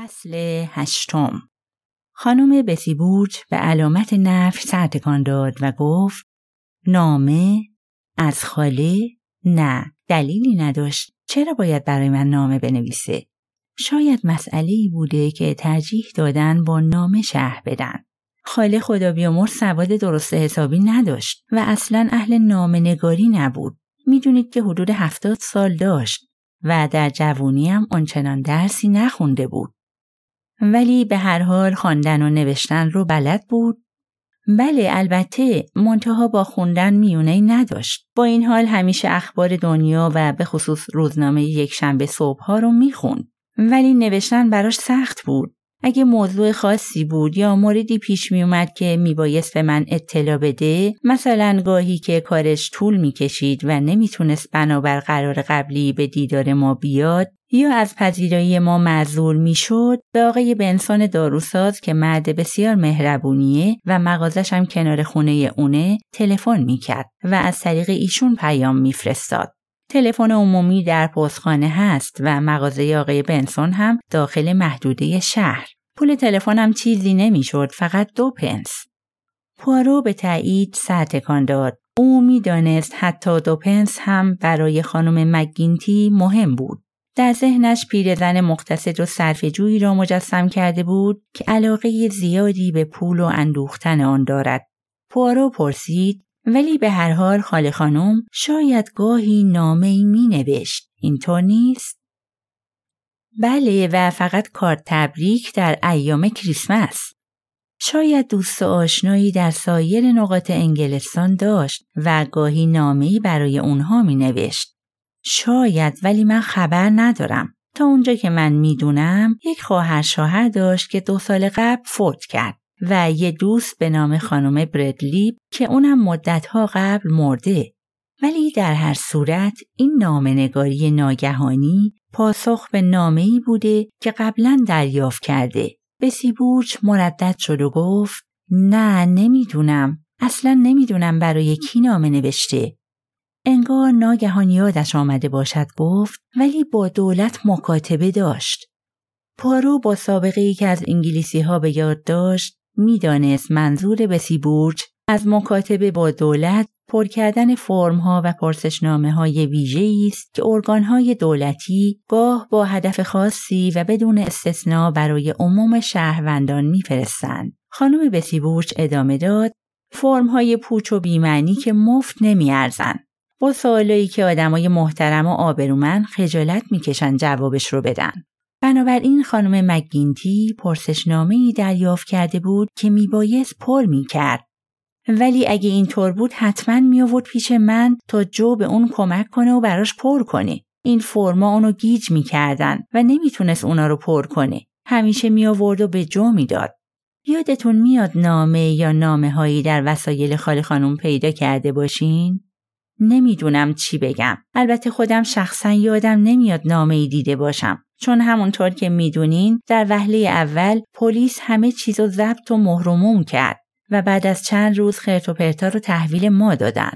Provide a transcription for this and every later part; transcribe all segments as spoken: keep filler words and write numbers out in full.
فصل هشتم. خانم بسی بورچ به علامت نفی سر تکان داد و گفت نامه؟ از خاله؟ نه، دلیلی نداشت. چرا باید برای من نامه بنویسه؟ شاید مسئله‌ای بوده که ترجیح دادن با نامه شرح بدن. خاله خدا بیامرز سواد درست حسابی نداشت و اصلاً اهل نامه نگاری نبود. میدونید که حدود هفتاد سال داشت و در جوانی هم آنچنان درسی نخونده بود. ولی به هر حال خواندن و نوشتن رو بلد بود. بله البته منتها با خوندن میونه‌ای نداشت. با این حال همیشه اخبار دنیا و به خصوص روزنامه یک شنبه صبح‌ها رو میخوند. ولی نوشتن براش سخت بود. اگه موضوع خاصی بود یا موردی پیش می اومد که میبایست به من اطلاع بده، مثلا گاهی که کارش طول میکشید و نمیتونست بنابر قرار قبلی به دیدار ما بیاد یا از پذیرایی ما معزول میشد، به آقای بنسون داروساز که مرد بسیار مهربونیه و مغازش هم کنار خونه اونه تلفن میکرد و از طریق ایشون پیام میفرستاد. تلفن عمومی در پستخانه هست و مغازه آقای بنسون هم داخل محدوده شهر. پول تلفن هم چیزی نمیشد، فقط دو پنس. پوارو به تایید سر تکان داد. او میدانست حتی دو پنس هم برای خانم مکگینتی مهم بود. در ذهنش پیرزن مقتصد و صرفه‌جویی را مجسم کرده بود که علاقه زیادی به پول و اندوختن آن دارد. پوارو پرسید ولی به هر حال خاله خانم شاید گاهی نامه‌ای می‌نوشت. اینطور نیست؟ بله و فقط کارت تبریک در ایام کریسمس. شاید دوست و آشنایی در سایر نقاط انگلستان داشت و گاهی نامه‌ای برای اونها می‌نوشت. شاید، ولی من خبر ندارم. تا اونجا که من میدونم یک خواهر شوهر داشت که دو سال قبل فوت کرد و یه دوست به نام خانم برادلی که اونم مدتها قبل مرده. ولی در هر صورت این نامه‌نگاری ناگهانی پاسخ به نامه‌ای بوده که قبلاً دریافت کرده. بسی بورچ مردد شد و گفت نه نمیدونم. اصلاً نمیدونم برای کی نامه نوشته. انگار ناگهان یادش آمده باشد گفت ولی با دولت مکاتبه داشت. پوارو با سابقه ای که از انگلیسی ها به یاد داشت میدانست منظور بسی بورچ از مکاتبه با دولت پر کردن فرم ها و پرسشنامه های ویژه‌ای است که ارگان های دولتی گاه با هدف خاصی و بدون استثناء برای عموم شهروندان میفرستند. خانم بسی بورچ ادامه داد فرم های پوچ و بی‌معنی که مفت نمیارزن. با سوالایی که آدمای محترم و آبرومند خجالت میکشن جوابش رو بدن. بنابراین خانم مکگینتی پرسشنامه‌ای دریافت کرده بود که میبایست پر میکرد. ولی اگه اینطور بود حتما میآورد پیش من تا جو به اون کمک کنه و براش پر کنه. این فرما اونو گیج میکردن و نمیتونست اونا رو پر کنه. همیشه میآورد و به جو میداد. یادتون میاد نامه یا نامه هایی در وسایل خاله خانم پیدا کرده باشین؟ نمیدونم چی بگم. البته خودم شخصا یادم نمیاد نامه‌ای دیده باشم. چون همونطور که میدونین در وهله اول پلیس همه چیزو ضبط و مهرموم کرد و بعد از چند روز خرت و پرتا رو تحویل ما دادن.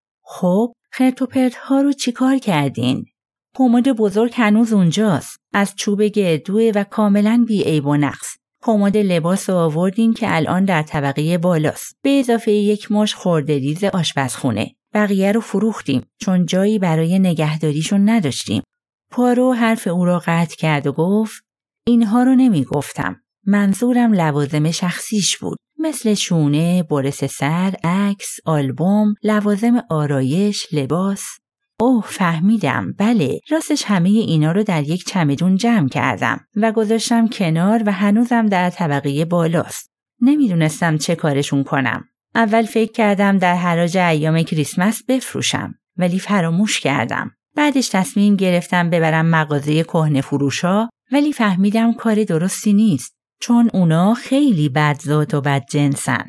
خب خرت و پرت‌ها رو چیکار کردین؟ کمد بزرگ هنوز اونجاست. از چوب گردوه و کاملا بی عیب و نقص. کمد لباس رو آوردیم که الان در طبقه بالاست. به اضافه یک مش خرده‌ریز آشپزخونه. بقیه رو فروختیم چون جایی برای نگهداریشون نداشتیم. پوارو حرف او را قطع کرد و گفت اینها رو نمی گفتم. منظورم لوازم شخصیش بود. مثل شونه، برس سر، عکس، آلبوم، لوازم آرایش، لباس. اوه فهمیدم. بله راستش همه اینا رو در یک چمدون جمع کردم و گذاشتم کنار و هنوزم در طبقه بالاست. نمیدونستم چه کارشون کنم. اول فکر کردم در حراج ایام کریسمس بفروشم ولی فراموش کردم. بعدش تصمیم گرفتم ببرم مغازه کهنه فروشا ولی فهمیدم کار درستی نیست چون اونا خیلی بدذات و بدجنسن.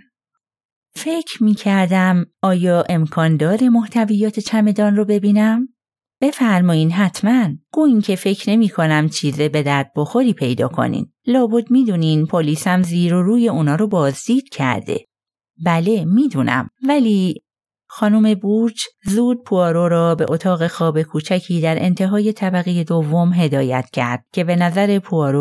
فکر می کردم آیا امکان داره محتویات چمدان رو ببینم؟ بفرمایین حتما. گویین که فکر نمی کنم چیزه به درد بخوری پیدا کنین. لابد می دونین پلیسم زیر و روی اونا رو بازدید کرده. بله میدونم ولی خانم بورچ زود پوارو را به اتاق خواب کوچکی در انتهای طبقه دوم هدایت کرد که به نظر پوارو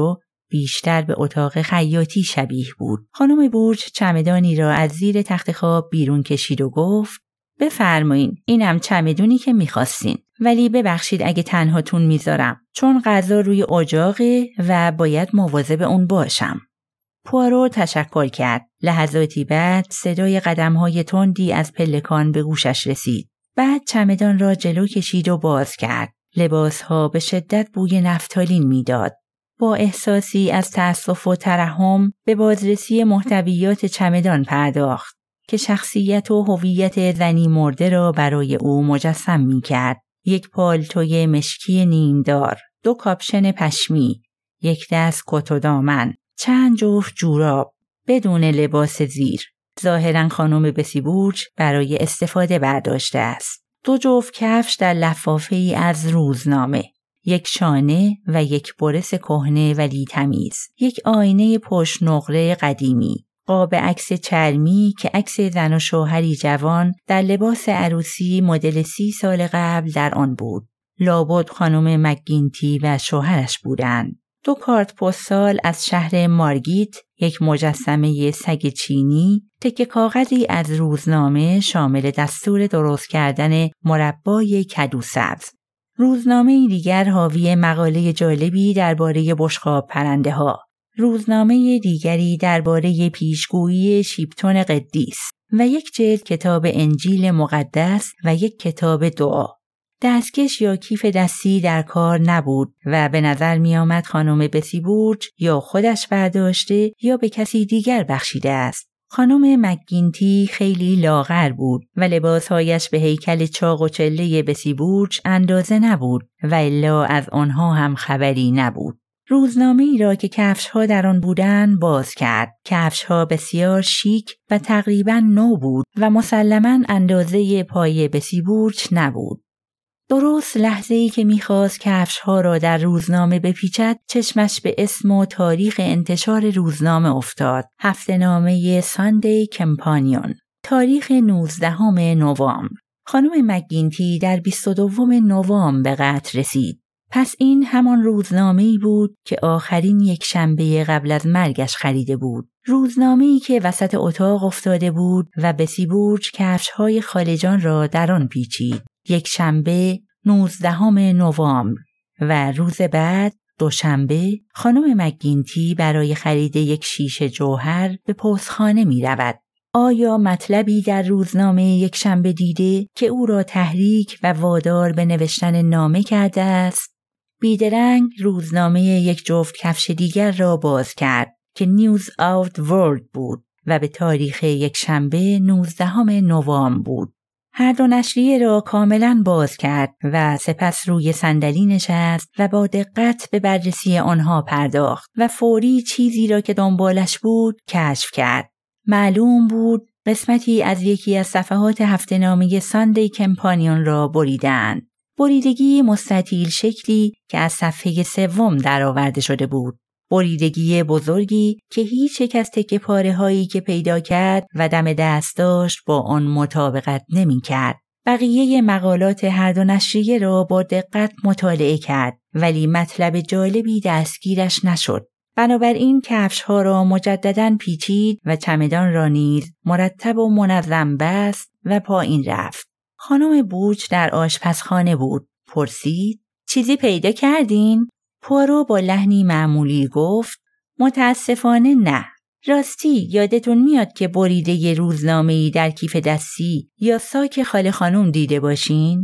بیشتر به اتاق خیاطی شبیه بود. خانم بورج چمدانی را از زیر تخت خواب بیرون کشید و گفت: بفرمایین، اینم چمدونی که میخواستین. ولی ببخشید اگه تنهاتون میذارم، چون غذا روی اجاقه و باید مواظب اون باشم. پوارو تشکر کرد. لحظاتی بعد صدای قدم‌های تندی از پلکان به گوشش رسید. بعد چمدان را جلو کشید و باز کرد. لباسها به شدت بوی نفتالین میداد. با احساسی از تأسف و ترحم به بازرسی محتویات چمدان پرداخت که شخصیت و هویت زنی مرده را برای او مجسم می‌کرد. یک پالتوی مشکی نیمدار، دو کاپشن پشمی، یک دست کت و دامن، چند جفت جوراب، بدون لباس زیر. ظاهراً خانم بسی بورج برای استفاده برداشته است. دو جفت کفش در لفافه‌ای از روزنامه، یک شانه و یک برس کهنه ولی تمیز، یک آینه پشت نقره قدیمی، قاب عکس چرمی که عکس زن و شوهری جوان در لباس عروسی مدل سی سال قبل در آن بود. لابد خانم مکگینتی و شوهرش بودند. دو کارت پستال از شهر مارگیت، یک مجسمه سگ چینی، تکه کاغذی از روزنامه شامل دستور درست کردن مربای کدو سبز. روزنامه دیگر حاوی مقاله جالبی درباره بشقاب پرنده ها. روزنامه دیگری درباره پیشگویی شیپتون قدیس و یک جلد کتاب انجیل مقدس و یک کتاب دعا. دستکش یا کیف دستی در کار نبود و به نظر می آمد خانم بسی بورج یا خودش برداشته یا به کسی دیگر بخشیده است. خانم مکگینتی خیلی لاغر بود و لباسهایش به هیکل چاق و چله بسی بورج اندازه نبود و الا از آنها هم خبری نبود. روزنامه‌ای را که کفش‌ها در آن بودند باز کرد. کفش‌ها بسیار شیک و تقریباً نو بود و مسلماً اندازه پای بسی بورج نبود. درست لحظه‌ای که می‌خواست کفش‌ها را در روزنامه بپیچد، چشمش به اسم و تاریخ انتشار روزنامه افتاد. هفته‌نامه ساندی کمپانیون، تاریخ نوزدهم نوامبر. خانم مکگینتی در بیست و دوم نوامبر به قتل رسید. پس این همان روزنامه‌ای بود که آخرین یک شنبه قبل از مرگش خریده بود. روزنامه‌ای که وسط اتاق افتاده بود و بسی بورج کفش‌های خالجان را در آن پیچید. یک شنبه نوزدهم نوامبر و روز بعد دوشنبه خانم مکگینتی برای خرید یک شیشه جوهر به پستخانه می رود. آیا مطلبی در روزنامه یک شنبه دیده که او را تحریک و وادار به نوشتن نامه کرده است؟ بیدرنگ روزنامه یک جفت کفش دیگر را باز کرد که نیوز آوت ورلد بود و به تاریخ یک شنبه نوزدهم نوامبر بود. هر دو نشریه را کاملا باز کرد و سپس روی صندلی نشست و با دقت به بررسی آنها پرداخت و فوری چیزی را که دنبالش بود کشف کرد. معلوم بود قسمتی از یکی از صفحات هفته‌نامه ساندی کمپانیون را بریدند. بریدگی مستطیل شکلی که از صفحه سوم درآورده شده بود. بریدگی بزرگی که هیچ یک از تکه پاره هایی که پیدا کرد و دم دست داشت با آن مطابقت نمی کرد. بقیه مقالات هر دو نشریه را با دقت مطالعه کرد ولی مطلب جالبی دستگیرش نشد. بنابراین کفش ها را مجدداً پیچید و چمدان را نیز مرتب و منظم بست و پایین رفت. خانم بورج در آشپزخانه بود. پرسید: چیزی پیدا کردین؟ پوارو با لحنی معمولی گفت: متاسفانه نه. راستی یادتون میاد که بریده ی روزنامه‌ای در کیف دستی یا ساک خاله خانوم دیده باشین؟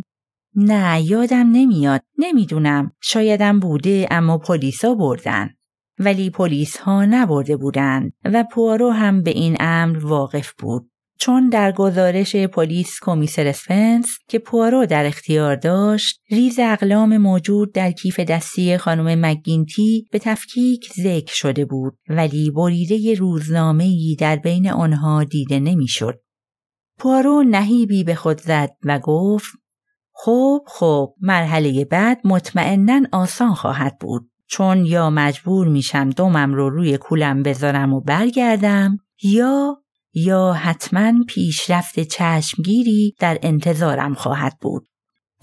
نه یادم نمیاد. نمیدونم. شایدم بوده اما پلیسا بردن. ولی پلیس ها نبرده بودند و پوارو هم به این امر واقف بود. چون در گزارش پلیس کمیسر اسپنس که پوارو در اختیار داشت، ریز اقلام موجود در کیف دستی خانم مکگینتی به تفکیک ذکر شده بود ولی بریده روزنامه‌ای در بین آنها دیده نمی‌شد. پوارو نهیبی به خود زد و گفت: خب خب مرحله بعد مطمئناً آسان خواهد بود، چون یا مجبور میشم دومم رو روی کولم بذارم و برگردم یا یا حتماً پیشرفت چشمگیری در انتظارم خواهد بود.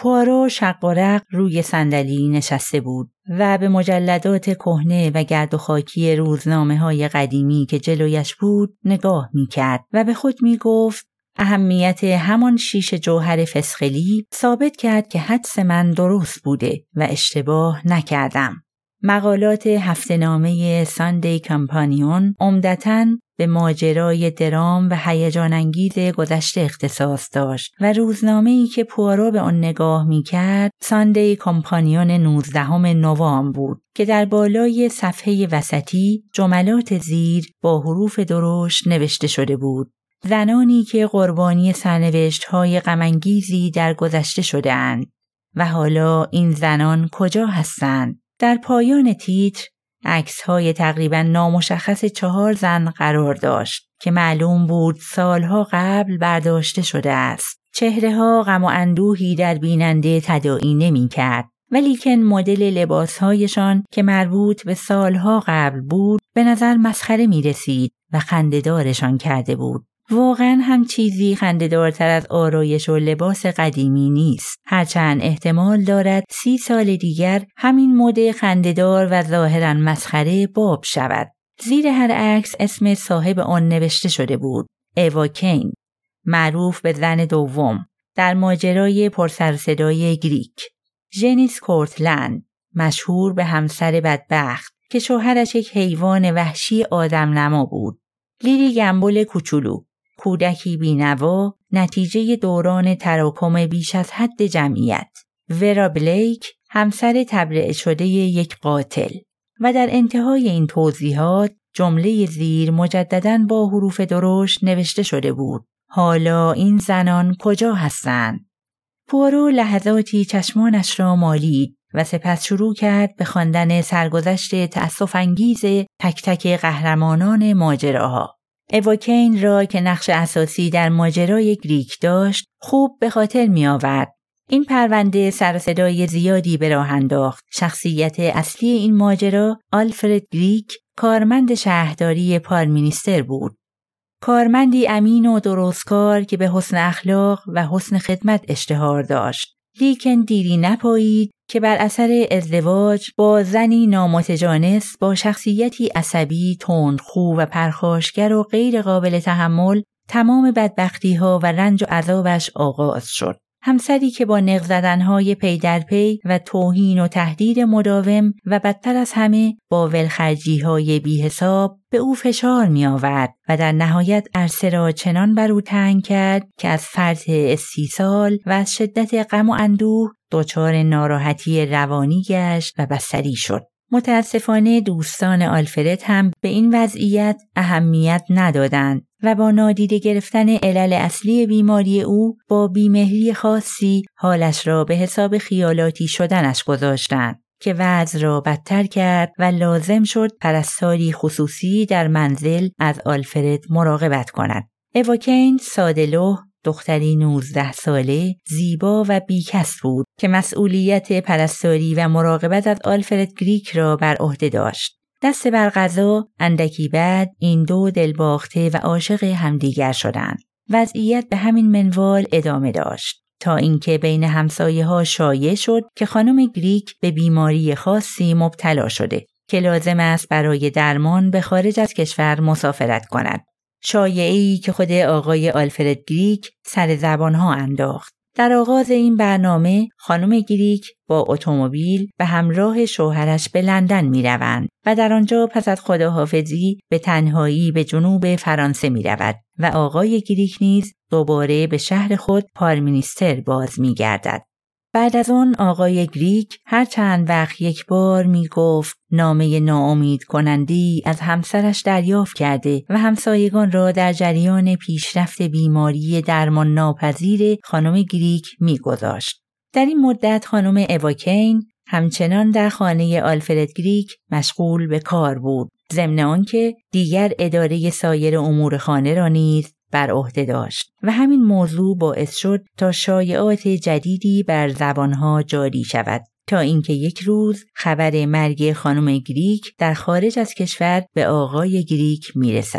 پوآرو شق و رق روی صندلی نشسته بود و به مجلدات کهنه و گرد و خاکی روزنامه‌های قدیمی که جلویش بود نگاه می‌کرد و به خود می‌گفت اهمیت همان شیش جوهر فسقلی ثابت کرد که حدس من درست بوده و اشتباه نکردم. مقالات هفته‌نامه ساندی کمپانیون عمدتاً به ماجرای درام و هیجان انگیز گذشته اختصاص داشت و روزنامه‌ای که پوآرو به آن نگاه می‌کرد ساندی کمپانیون نوزدهم نوامبر بود که در بالای صفحه وسطی جملات زیر با حروف درشت نوشته شده بود: زنانی که قربانی سرنوشت‌های غم‌انگیزی در گذشته شده‌اند و حالا این زنان کجا هستند؟ در پایان تیتر عکس‌های تقریباً نامشخص چهار زن قرار داشت که معلوم بود سالها قبل برداشته شده است. چهره‌ها غم و اندوهی در بیننده تداعی نمی‌کرد، ولیکن مدل لباس‌هایشان که مربوط به سالها قبل بود به نظر مسخره می‌رسید و خنده‌دارشان کرده بود. واقعاً هم چیزی خنده‌دارتر از آرایش و لباس قدیمی نیست، هرچند احتمال دارد سی سال دیگر همین مد خنده‌دار و ظاهراً مسخره باب شود. زیر هر عکس اسم صاحب آن نوشته شده بود: ایوا کین، معروف به زن دوم در ماجرای پرسر و صدای گریک. جنیس کورتلند، مشهور به همسر بدبخت که شوهرش یک حیوان وحشی آدم نما بود. لیلی گمبل کوچولو، کودکی بی‌نوا، نتیجه دوران تراکم بیش از حد جمعیت. ورا بلیک، همسر تبرئه شده یک قاتل. و در انتهای این توضیحات جمله زیر مجدداً با حروف درشت نوشته شده بود: حالا این زنان کجا هستند؟ پوآرو لحظاتی چشمانش را مالید و سپس شروع کرد به خواندن سرگذشت تأسف‌انگیز تک تک قهرمانان ماجراها. ایوا کین را که نقش اساسی در ماجرای گریک داشت خوب به خاطر می آورد. این پرونده سر و صدای زیادی به راه انداخت. شخصیت اصلی این ماجرا آلفرد گریک، کارمند شهرداری پارمینیستر بود. کارمندی امین و درستکار که به حسن اخلاق و حسن خدمت اشتهار داشت. لیکن دیری نپایید که بر اثر ازدواج با زنی نامتجانس با شخصیتی عصبی، تندخو و پرخاشگر و غیر قابل تحمل تمام بدبختی‌ها و رنج و عذابش آغاز شد. همسری که با نق زدن‌های پی در پی و توهین و تهدید مداوم و بدتر از همه با ولخرجی‌های بی‌حساب به او فشار می‌آورد و در نهایت عرصه را چنان بر او تنگ کرد که از فرط استیصال و از شدت غم و اندوه دچار ناراحتی روانی گشت و بستری شد. متاسفانه دوستان آلفرد هم به این وضعیت اهمیت ندادند و با نادیده گرفتن علل اصلی بیماری او با بیمهری خاصی حالش را به حساب خیالاتی شدنش گذاشتند که وضع را بدتر کرد و لازم شد پرستاری خصوصی در منزل از آلفرد مراقبت کند. ایوا کین ساده‌لوح، دختری نوزده ساله، زیبا و بیکس بود که مسئولیت پرستاری و مراقبت از آلفرد گریک را بر عهده داشت. دست بر قضا اندکی بعد این دو دلباخته و عاشق همدیگر شدند. وضعیت به همین منوال ادامه داشت تا اینکه بین همسایه‌ها شایع شد که خانم گریک به بیماری خاصی مبتلا شده که لازم است برای درمان به خارج از کشور مسافرت کند. شایعه‌ای که خود آقای آلفرد گریک سر زبانها انداخت. در آغاز این برنامه خانم گریک با اتومبیل به همراه شوهرش به لندن می روند و در آنجا پس از خداحافظی به تنهایی به جنوب فرانسه می رود و آقای گریک نیز دوباره به شهر خود پارمینیستر باز می گردد. بعد از آن آقای گریک هر چند وقت یک بار می گفت نامه ناامید کنندی از همسرش دریافت کرده و همسایگان را در جریان پیشرفت بیماری درمان ناپذیر خانم گریک می گذاشت. در این مدت خانم ایوا کین همچنان در خانه آلفرد گریک مشغول به کار بود، ضمن آنکه دیگر اداره سایر امور خانه را نیز بر عهده داشت و همین موضوع باعث شد تا شایعات جدیدی بر زبانها جاری شود تا اینکه یک روز خبر مرگ خانم گریک در خارج از کشور به آقای گریک میرسد.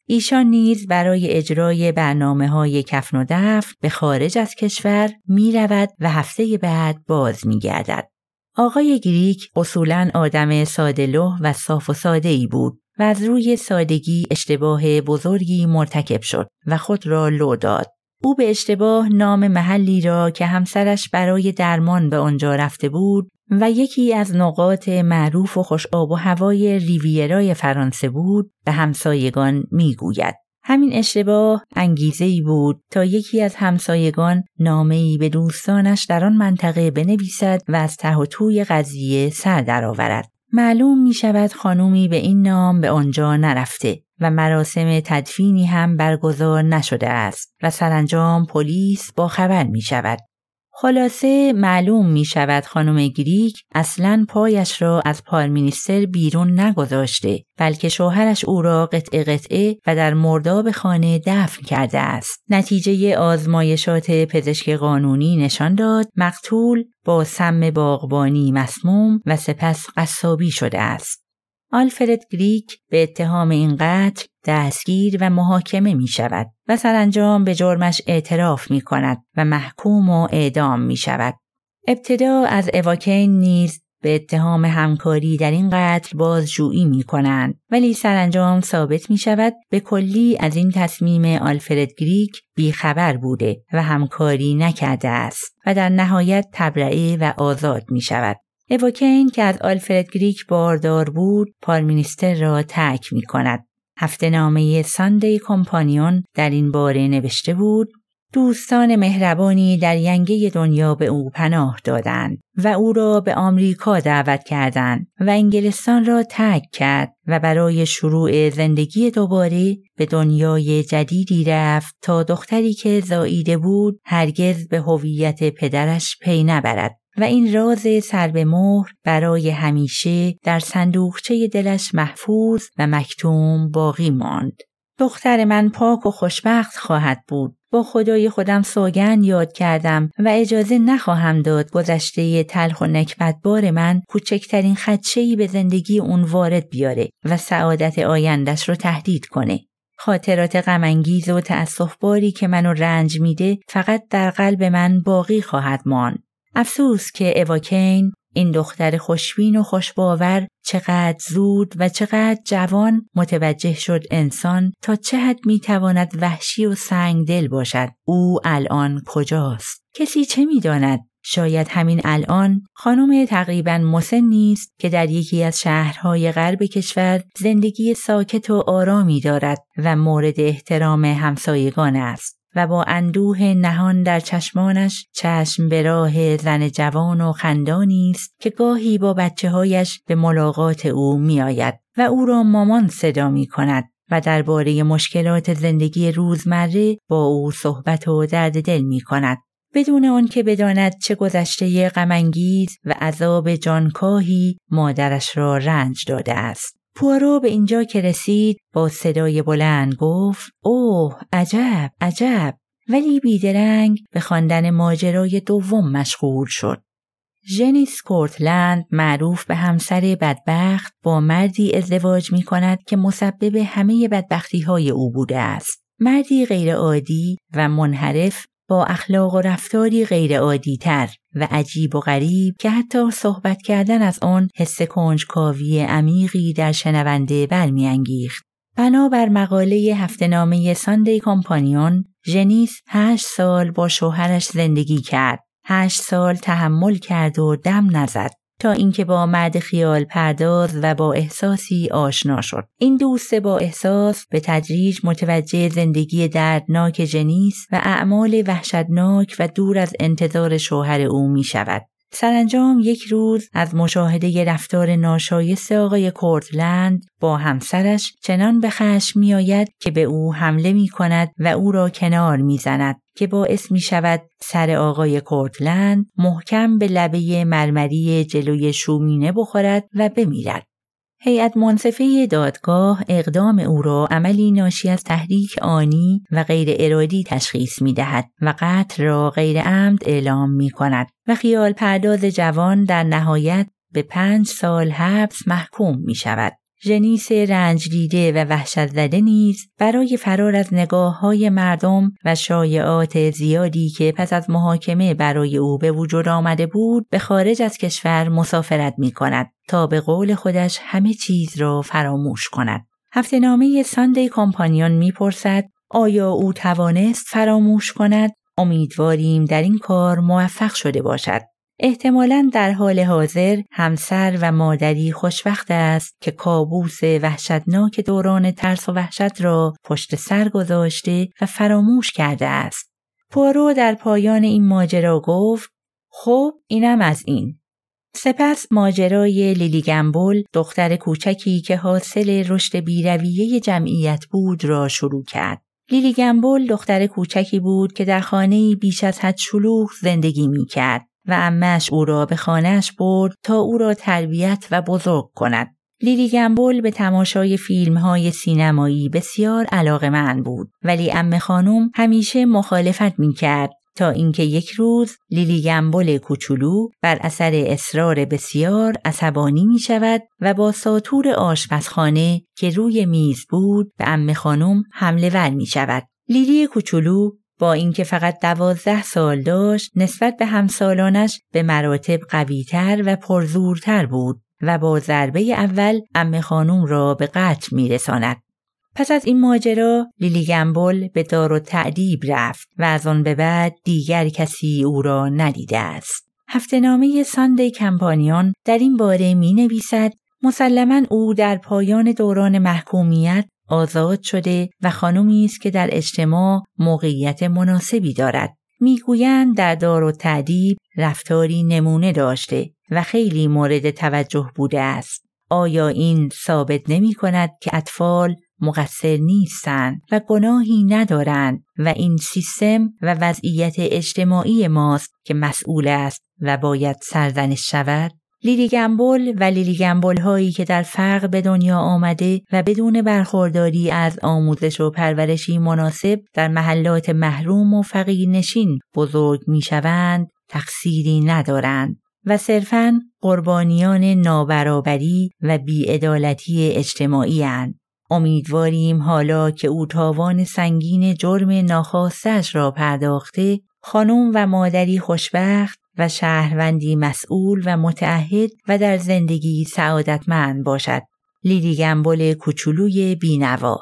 ایشان نیز برای اجرای برنامه‌های کفن و دفن به خارج از کشور می رود و هفته بعد باز می گردد. آقای گریک اصولاً آدم ساده‌لوح و صاف و ساده‌ای بود و از روی سادگی اشتباه بزرگی مرتکب شد و خود را لو داد. او به اشتباه نام محلی را که همسرش برای درمان به آنجا رفته بود و یکی از نقاط معروف و خوش آب و هوای ریویرای فرانسه بود به همسایگان میگوید. همین اشتباه انگیزه‌ای بود تا یکی از همسایگان نامه‌ای به دوستانش در آن منطقه بنویسد و از ته و توی قضیه سر درآورد. معلوم می شود خانومی به این نام به آنجا نرفته و مراسم تدفینی هم برگزار نشده است و سرانجام پلیس با خبر می شود. خلاصه معلوم می شود خانم گریک اصلاً پایش را از پارمینیستر بیرون نگذاشته بلکه شوهرش او را قطعه قطعه و در مرداب خانه دفن کرده است. نتیجه آزمایشات پزشک قانونی نشان داد مقتول با سم باغبانی مسموم و سپس قصابی شده است. آلفرد گریک به اتهام این قتل دستگیر و محاکمه می شود و سرانجام به جرمش اعتراف می کند و محکوم و اعدام می شود. ابتدا از اواکین نیز به اتهام همکاری در این قتل بازجویی می کنند ولی سرانجام ثابت می شود به کلی از این تصمیم آلفرد گریک بیخبر بوده و همکاری نکرده است و در نهایت تبرئه و آزاد می شود. اواکین که از آلفرد گریک باردار بود پارمینیستر را ترک می کند. هفته نامه ساندی کمپانیون در این باره نوشته بود دوستان مهربانی در ینگه دنیا به او پناه دادند و او را به آمریکا دعوت کردند و انگلستان را ترک کرد و برای شروع زندگی دوباره به دنیای جدیدی رفت تا دختری که زاییده بود هرگز به هویت پدرش پی نبرد و این راز سر به مهر برای همیشه در صندوقچه دلش محفوظ و مکتوم باقی ماند. دختر من پاک و خوشبخت خواهد بود. با خدای خودم سوگند یاد کردم و اجازه نخواهم داد گذشته تلخ و نکبتبار من کوچکترین خدشه‌ای به زندگی اون وارد بیاره و سعادت آیندش رو تهدید کنه. خاطرات غم‌انگیز و تأسف‌باری که منو رنج میده فقط در قلب من باقی خواهد ماند. افسوس که اواکین این دختر خوشبین و خوشباور چقدر زود و چقدر جوان متوجه شد انسان تا چه حد میتواند وحشی و سنگدل باشد. او الان کجاست؟ کسی چه میداند؟ شاید همین الان خانم تقریباً مسنی است که در یکی از شهرهای غرب کشور زندگی ساکت و آرامی دارد و مورد احترام همسایگان است و با اندوه نهان در چشمانش چشم به راه زن جوان و خندانی است که گاهی با بچه‌هایش به ملاقات او می آید و او را مامان صدا می کند و درباره مشکلات زندگی روزمره با او صحبت و درد دل می کند بدون آن که بداند چه گذشته غم‌انگیز و عذاب جانکاهی مادرش را رنج داده است. پوارو به اینجا که رسید با صدای بلند گفت اوه عجب عجب ولی بیدرنگ به خواندن ماجرای دوم مشغول شد. ژنیس کورتلند معروف به همسر بدبخت با مردی ازدواج می کند که مسبب همه بدبختی های او بوده است. مردی غیرعادی و منحرف با اخلاق و رفتاری غیرعادی تر و عجیب و غریب که حتی صحبت کردن از آن حس کنجکاوی عمیقی در شنونده برمی‌انگیخت. بنابر مقاله هفته‌نامه ساندی کمپانیون، ژنیس هشت سال با شوهرش زندگی کرد. هشت سال تحمل کرد و دم نزد تا اینکه با مرد خیال پرداز و با احساسی آشنا شد. این دوست با احساس به تدریج متوجه زندگی دردناک ژنیس و اعمال وحشتناک و دور از انتظار شوهر او می شود. سرانجام یک روز از مشاهده رفتار ناشایست آقای کورتلند با همسرش چنان به خشم می آید که به او حمله می کند و او را کنار می زند که باعث می شود سر آقای کورتلند محکم به لبه مرمری جلوی شومینه بخورد و بمیرد. هیئت منصفه دادگاه اقدام او را عملی ناشی از تحریک آنی و غیر ارادی تشخیص می دهد و قتل را غیر عمد اعلام می کند و خیال پرداز جوان در نهایت به پنج سال حبس محکوم می شود. ژنیس رنج دیده و وحشت زده نیز برای فرار از نگاه‌های مردم و شایعات زیادی که پس از محاکمه برای او به وجود آمده بود به خارج از کشور مسافرت می‌کند تا به قول خودش همه چیز را فراموش کند. هفته‌نامه ساندی کمپانیون می‌پرسد آیا او توانست فراموش کند؟ امیدواریم در این کار موفق شده باشد. احتمالاً در حال حاضر همسر و مادری خوشبخت است که کابوس وحشتناک دوران ترس و وحشت را پشت سر گذاشته و فراموش کرده است. پوارو در پایان این ماجرا گفت خب اینم از این. سپس ماجرای لیلی گمبل دختر کوچکی که حاصل رشد بی‌رویه جمعیت بود را شروع کرد. لیلی گمبل دختر کوچکی بود که در خانه‌ای بیش از حد شلوغ زندگی می‌کرد و عمه‌اش او را به خانه‌اش برد تا او را تربیت و بزرگ کند. لیلی گمبل به تماشای فیلم‌های سینمایی بسیار علاقه‌مند بود، ولی عمه خانم همیشه مخالفت می‌کرد تا اینکه یک روز لیلی گمبل کوچولو بر اثر اصرار بسیار عصبانی می‌شود و با ساطور آشپزخانه که روی میز بود به عمه خانم حمله ور می‌شود. لیلی کوچولو با اینکه فقط دوازده سال داشت نسبت به همسالانش به مراتب قوی‌تر و پرزورتر بود و با ضربه اول عمه خانم را به قتل می‌رساند. پس از این ماجرا لیلی گمبل به دارالتأدیب رفت و از آن به بعد دیگر کسی او را ندیده است. هفته‌نامه ساندی کمپانیون در این باره می‌نویسد مسلماً او در پایان دوران محکومیت آزاد شده و خانمی است که در اجتماع موقعیت مناسبی دارد. میگویند در دارالتأدیب رفتاری نمونه داشته و خیلی مورد توجه بوده است. آیا این ثابت نمی کند که اطفال مقصر نیستند و گناهی ندارند و این سیستم و وضعیت اجتماعی ماست که مسئول است و باید سرزنش شود؟ لیلی گمبل و لیلی گمبل هایی که در فقر به دنیا آمده و بدون برخورداری از آموزش و پرورشی مناسب در محلات محروم و فقیرنشین بزرگ می شوند تقصیری ندارند و صرفاً قربانیان نابرابری و بی‌عدالتی اجتماعی اند. امیدواریم حالا که او تاوان سنگین جرم ناخواسته‌اش را پرداخته، خانم و مادری خوشبخت و شهروندی مسئول و متعهد و در زندگی سعادتمند باشد. لیلی گمبل کوچولوی بینوا.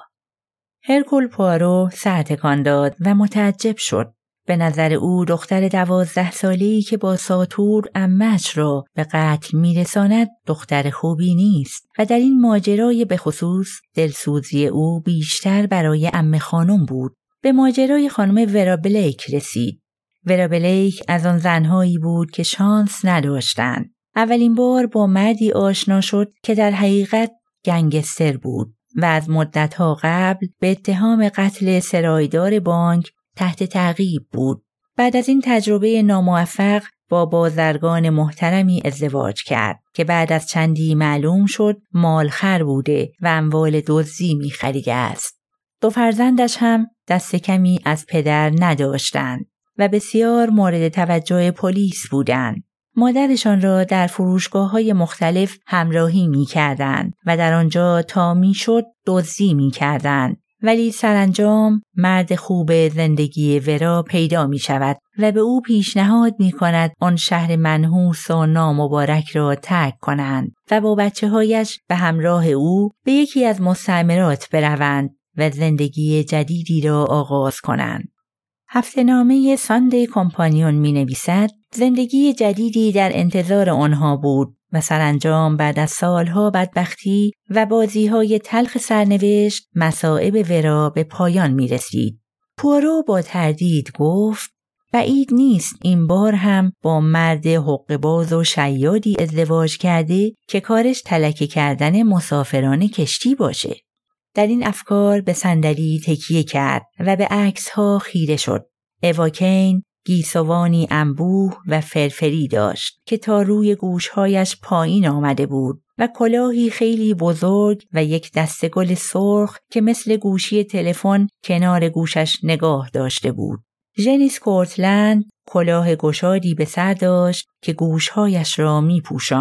هرکول پوارو سر تکان داد و متعجب شد. به نظر او دختر دوازده ساله‌ای که با ساطور عمه‌اش را به قتل می‌رساند دختر خوبی نیست و در این ماجرای به خصوص دلسوزی او بیشتر برای عمه خانم بود. به ماجرای خانم ورا بلیک رسید. ورا بلیک از آن زنهایی بود که شانس نداشتند. اولین بار با مردی آشنا شد که در حقیقت گنگستر بود و از مدت‌ها قبل به اتهام قتل سرایدار بانک تحت تعقیب بود. بعد از این تجربه ناموفق با بازرگان محترمی ازدواج کرد که بعد از چندی معلوم شد مالخر بوده و اموال دزدی می‌خریده است. دو فرزندش هم دست کمی از پدر نداشتند و بسیار مورد توجه پلیس بودند. مادرشان را در فروشگاه‌های مختلف همراهی می‌کردند و در آنجا تا می‌شد دزدی می‌کردند. ولی سرانجام مرد خوب زندگی ورا پیدا می شود و به او پیشنهاد می کند آن شهر منحوس و نامبارک را ترک کنند و با بچه هایش به همراه او به یکی از مستعمرات بروند و زندگی جدیدی را آغاز کنند. هفته‌نامه ساندی کمپانیون می نویسد زندگی جدیدی در انتظار آنها بود و سرانجام بعد از سالها بدبختی و بازی‌های تلخ سرنوشت مصائب ورا به پایان می رسید. پوارو با تردید گفت بعید نیست این بار هم با مرد حقه‌باز و شیادی ازدواج کرده که کارش تلکه کردن مسافران کشتی باشه. در این افکار به صندلی تکیه کرد و به عکس‌ها خیره شد. اواکین گیسوانی انبوه و فرفری داشت که تا روی گوشهایش پایین آمده بود و کلاهی خیلی بزرگ و یک دسته گل سرخ که مثل گوشی تلفن کنار گوشش نگاه داشته بود. ژنیس کورتلند کلاه گشادی به سر داشت که گوشهایش را می پوشاند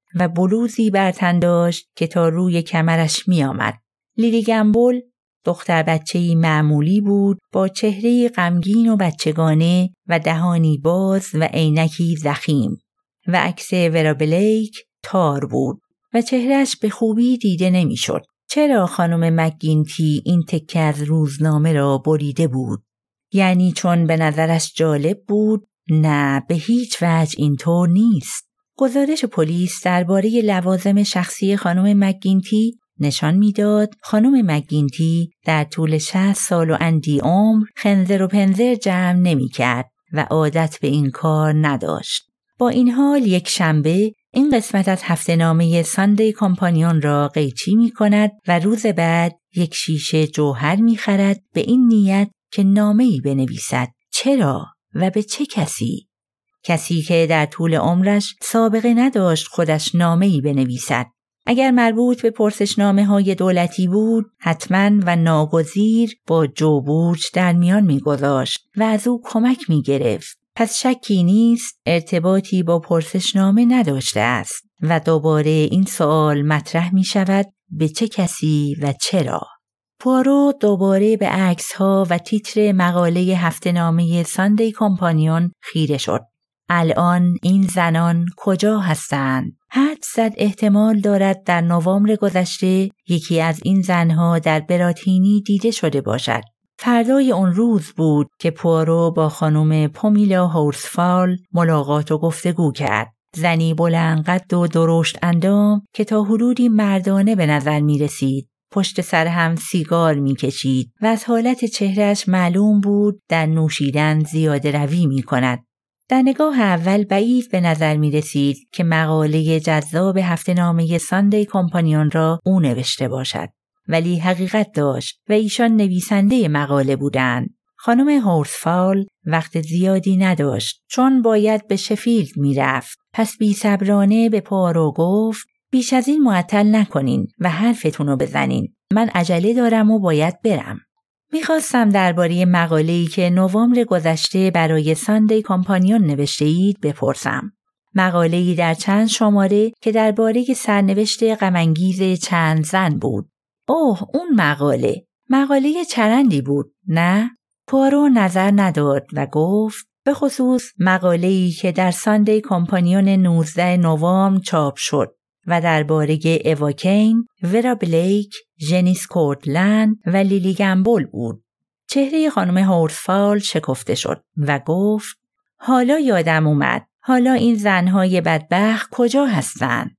و بلوزی بر تن داشت که تا روی کمرش می آمد. لیلی گمبل دختر بچه‌ای معمولی بود با چهره‌ای غمگین و بچگانه و دهانی باز و عینکی ضخیم و عکس ورا بلیک تار بود و چهرهش به خوبی دیده نمی‌شد. چرا خانم مکگینتی این تکه از روزنامه را بریده بود؟ یعنی چون به نظرش جالب بود؟ نه، به هیچ وجه اینطور نیست. گزارش پلیس درباره لوازم شخصی خانم مکگینتی نشان میداد خانم مکگینتی در طول شصت سال و اندی عمر خنزر و پنزر جمع نمی کرد و عادت به این کار نداشت. با این حال یک شنبه این قسمت از هفته‌نامه ساندی کمپانیون را قیچی می کند و روز بعد یک شیشه جوهر می خرد به این نیت که نامه‌ای بنویسد. چرا و به چه کسی؟ کسی که در طول عمرش سابقه نداشت خودش نامه‌ای بنویسد. اگر مربوط به پرسشنامه‌های دولتی بود، حتماً و ناگزیر با جو بورج در میان می‌گذاشت و از او کمک می‌گرفت. پس شکی نیست ارتباطی با پرسشنامه نداشته است و دوباره این سوال مطرح می‌شود به چه کسی و چرا؟ پوارو دوباره به عکس‌ها و تیتر مقاله هفته‌نامه ساندی کمپانیون خیره شد. الان این زنان کجا هستند؟ حدس زد احتمال دارد در نوامبر گذشته یکی از این زنها در براتینی دیده شده باشد. فردای اون روز بود که پوارو با خانم پومیلا هورسفال ملاقات و گفتگو کرد. زنی بلند قد و درشت اندام که تا حدودی مردانه به نظر می رسید. پشت سر هم سیگار می کشید و از حالت چهرهش معلوم بود در نوشیدن زیاده روی می کند. در نگاه اول بعید به نظر می رسید که مقاله جذاب هفته‌نامه ساندی کمپانیون را او نوشته باشد. ولی حقیقت داشت و ایشان نویسنده مقاله بودند. خانم هورسفال وقت زیادی نداشت چون باید به شفیلد می رفت. پس بی صبرانه به پوارو گفت بیش از این معطل نکنین و حرفتون رو بزنین. من عجله دارم و باید برم. میخواستم درباره مقاله‌ای که نوامبر گذشته برای ساندی کمپانیون نوشته اید بپرسم. مقاله‌ای در چند شماره که درباره سرنوشت غم‌انگیز چند زن بود. اوه، اون مقاله. مقاله چرندی بود، نه؟ پوارو نظر نداد و گفت به خصوص مقاله‌ای که در ساندی کمپانیون نوزدهم نوامبر چاپ شد و درباره اوا کین، ورا بلیک، جنیس کورتلند و لیلی گمبل بود. چهره خانم هورسفال شکفته شد و گفت حالا یادم اومد. حالا این زنهای بدبخت کجا هستن؟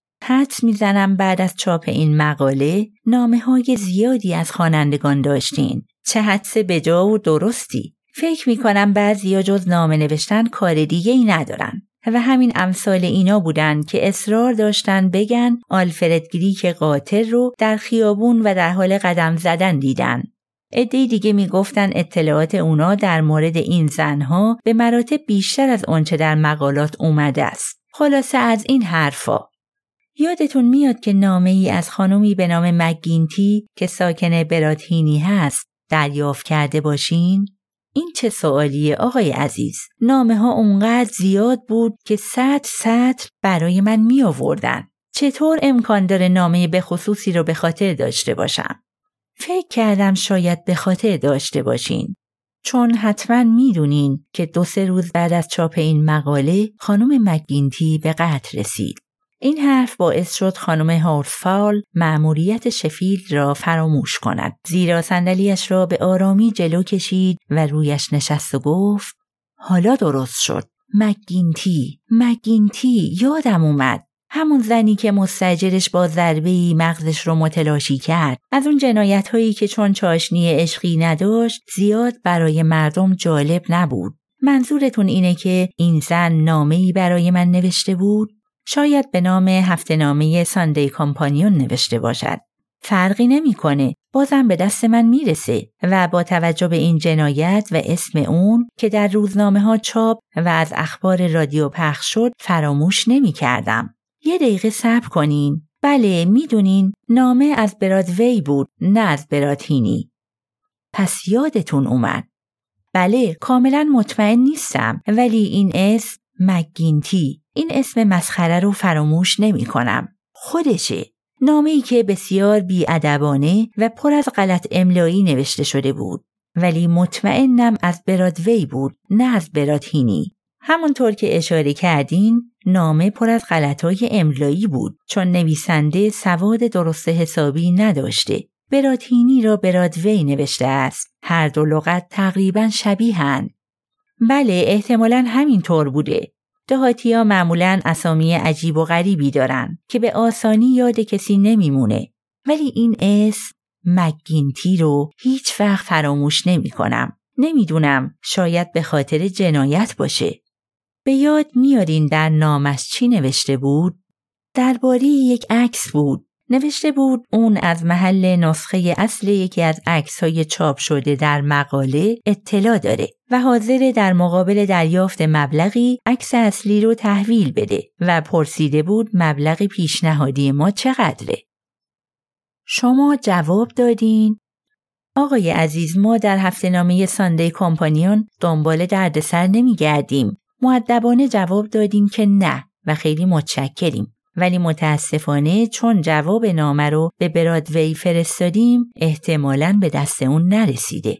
حدس میزنم بعد از چاپ این مقاله نامه‌های زیادی از خوانندگان داشتین. چه حدس بجا و درستی. فکر میکنم بعضیا جز نامه نوشتن کار دیگه ای ندارن. و همین امثال اینا بودن که اصرار داشتن بگن آلفرد گریک قاتل رو در خیابون و در حال قدم زدن دیدن. عده‌ای دیگه میگفتن اطلاعات اونا در مورد این زنها به مراتب بیشتر از آنچه در مقالات اومده است. خلاصه از این حرفا. یادتون میاد که نامه‌ای از خانومی به نام مکگینتی که ساکن براتینی هست دریافت کرده باشین؟ این چه سوالیه آقای عزیز؟ نامه ها اونقدر زیاد بود که صد سطر برای من می آوردن. چطور امکان داره نامه به خصوصی رو به خاطر داشته باشم؟ فکر کردم شاید به خاطر داشته باشین. چون حتما می دونین که دو سه روز بعد از چاپ این مقاله خانم مکگینتی به قتل رسید. این حرف باعث شد خانم هورسفال مأموریت شفیلد را فراموش کند. زیرا صندلی‌اش را به آرامی جلو کشید و رویش نشست و گفت حالا درست شد. مکگینتی، مکگینتی، یادم اومد. همون زنی که مستاجرش با ضربه‌ای مغزش رو متلاشی کرد. از اون جنایت‌هایی که چون چاشنی عشقی نداشت زیاد برای مردم جالب نبود. منظورتون اینه که این زن نامه‌ای برای من نوشته بود؟ شاید به نام هفته‌نامه ساندی کمپانیون نوشته باشد. فرقی نمی‌کنه. بازم به دست من میرسه و با توجه به این جنایت و اسم اون که در روزنامه‌ها چاپ و از اخبار رادیو پخش شد فراموش نمی‌کردم. یه دقیقه صبر کنین. بله، میدونین نامه از برادوی بود، نه از براتینی. پس یادتون اومد. بله، کاملا مطمئن نیستم، ولی این اسم مکگینتی این اسم مسخره رو فراموش نمی کنم. خودشه. نامه‌ای که بسیار بی‌ادبانه و پر از غلط املایی نوشته شده بود. ولی مطمئنم از برادوی بود، نه از برادهینی. همونطور که اشاره کردین، نامه پر از غلطای املایی بود چون نویسنده سواد درست حسابی نداشته. برادهینی را برادوی نوشته است. هر دو لغت تقریباً شبیه‌اند. بله، احتمالاً همینطور بوده. دهاتی‌ها معمولاً اسامی عجیب و غریبی دارن که به آسانی یاد کسی نمیمونه. ولی این اسم مکگینتی رو هیچ وقت فراموش نمی کنم. نمیدونم، شاید به خاطر جنایت باشه. به یاد میارین در نامش چی نوشته بود؟ درباره یک عکس بود. نوشته بود اون از محل نسخه اصل یکی از عکس‌های چاپ شده در مقاله اطلاع داره و حاضر در مقابل دریافت مبلغی عکس اصلی رو تحویل بده و پرسیده بود مبلغ پیشنهادی ما چقدره. شما جواب دادین؟ آقای عزیز، ما در هفته‌نامه ساندی کمپانیون دنبال دردسر نمی‌گردیم. مؤدبانه جواب دادیم که نه و خیلی متشکریم. ولی متاسفانه چون جواب نامه رو به برادوی فرستادیم احتمالاً به دست اون نرسیده.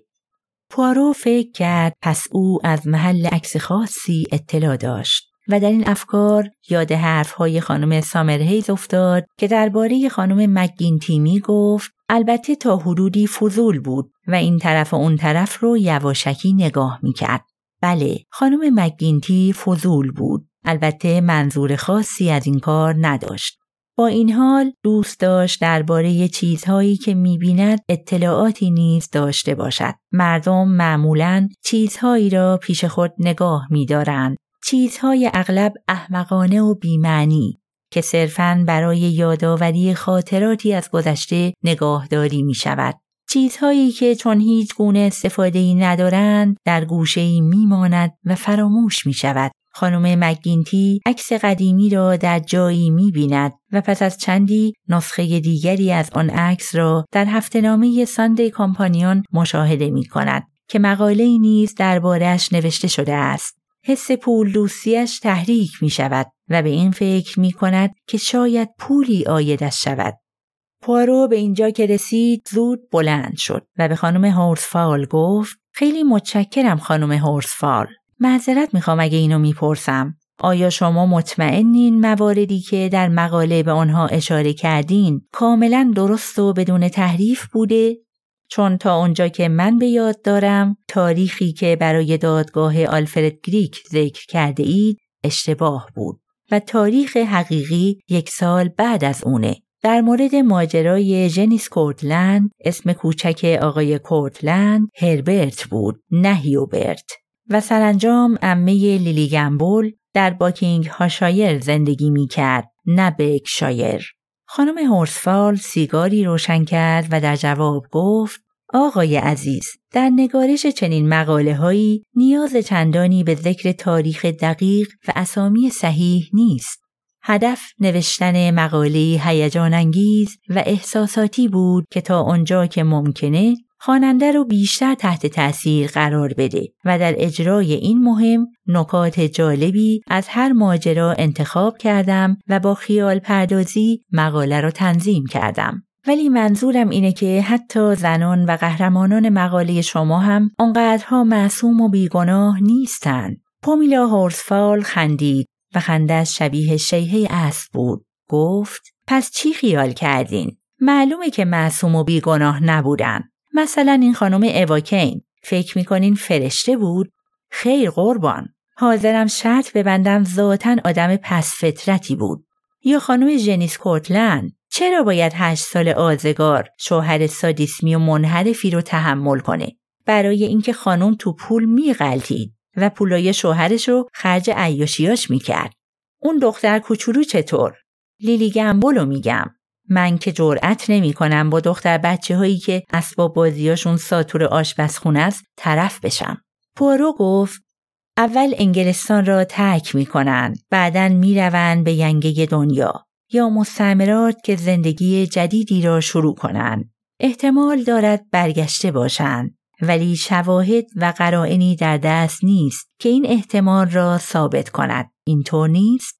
پوارو فکر کرد پس او از محل عکس خاصی اطلاع داشت و در این افکار یاد حرفهای خانم سامرهیز افتاد که درباره خانم مکگینتی می گفت البته تا حدودی فضول بود و این طرف و اون طرف رو یواشکی نگاه می کرد. بله، خانم مکگینتی فضول بود. البته منظور خاصی از این کار نداشت. با این حال دوست داشت درباره چیزهایی که می‌بیند اطلاعاتی نیز داشته باشد. مردم معمولاً چیزهایی را پیش خود نگاه می‌دارند. چیزهای اغلب احمقانه و بی‌معنی که صرفاً برای یادآوری خاطراتی از گذشته نگاهداری می‌شود. چیزهایی که چون هیچ گونه استفاده‌ای ندارند در گوشه‌ای می‌ماند و فراموش می‌شود. خانم مکگینتی عکس قدیمی را در جایی می‌بیند و پس از چندی نسخه دیگری از آن عکس را در هفته‌نامه ساندی کمپانیون مشاهده می‌کند که مقاله‌ای نیز درباره‌اش نوشته شده است. حس پول دوستیش تحریک می‌شود و به این فکر می‌کند که شاید پولی عایدش شود. پوارو به اینجا که رسید زود بلند شد و به خانم هورسفال گفت خیلی متشکرم خانم هورسفال. معذرت میخوام اگه اینو میپرسم. آیا شما مطمئنین مواردی که در مقاله به آنها اشاره کردین کاملا درست و بدون تحریف بوده؟ چون تا اونجا که من به یاد دارم تاریخی که برای دادگاه آلفرد گریک ذکر کرده اید اشتباه بود و تاریخ حقیقی یک سال بعد از اونه. در مورد ماجرای جنیس کورتلند اسم کوچک آقای کورتلند هربرت بود، نه هیوبرت. و سرانجام عمه لیلی گمبل در باکینگ هاشایر زندگی می کرد، نه بکشایر. خانم هورسفال سیگاری روشن کرد و در جواب گفت آقای عزیز، در نگارش چنین مقاله هایی نیاز چندانی به ذکر تاریخ دقیق و اسامی صحیح نیست. هدف نوشتن مقاله هیجان انگیز و احساساتی بود که تا آنجا که ممکنه خواننده رو بیشتر تحت تأثیر قرار بده و در اجرای این مهم نکات جالبی از هر ماجرا انتخاب کردم و با خیال پردازی مقاله رو تنظیم کردم. ولی منظورم اینه که حتی زنان و قهرمانان مقاله شما هم آنقدرها معصوم و بیگناه نیستند. پامیلا هورسفال خندید و خندش شبیه شیهه اسب بود. گفت پس چی خیال کردین؟ معلومه که معصوم و بیگناه نبودن. مثلا این خانم اواکین فکر میکنین فرشته بود؟ خیر قربان، حاضرم شرط ببندم ذاتاً آدم پس فطرتی بود. یا خانم جنیس کورتلند چرا باید هشت سال آزگار شوهر سادیسمی و منحرفی رو تحمل کنه؟ برای اینکه خانم تو پول میغلطید و پولای شوهرش رو خرج عیاشیاش میکرد. اون دختر کوچولو چطور؟ لیلی گمبلو میگم. من که جرأت نمی کنم با دختر بچه هایی که اسباب بازیاشون ساتور آشپزخونه است طرف بشم. پوارو گفت اول انگلستان را ترک می کنن، بعداً می روند به ینگه دنیا یا مستعمرات که زندگی جدیدی را شروع کنند. احتمال دارد برگشته باشند، ولی شواهد و قرائنی در دست نیست که این احتمال را ثابت کند. اینطور نیست؟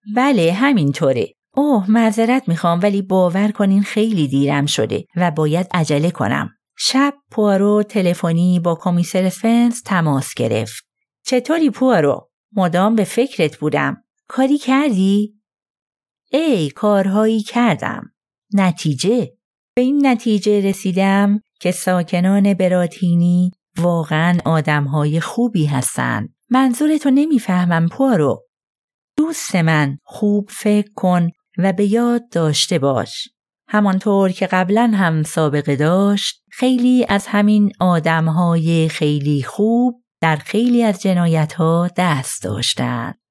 بله همینطوره. اوه معذرت میخوام ولی باور کنین خیلی دیرم شده و باید عجله کنم. شب پوارو تلفنی با کمیسر فنز تماس گرفت. چطوری پوارو؟ مدام به فکرت بودم. کاری کردی؟ ای کارهایی کردم. نتیجه؟ به این نتیجه رسیدم که ساکنان براتینی واقعاً آدمهای خوبی هستن. منظورتو نمیفهمم پوارو. دوست من خوب فکر کن و به یاد داشته باش. همانطور که قبلا هم سابقه داشت، خیلی از همین آدمهای خیلی خوب در خیلی از جنایتها دست داشتند.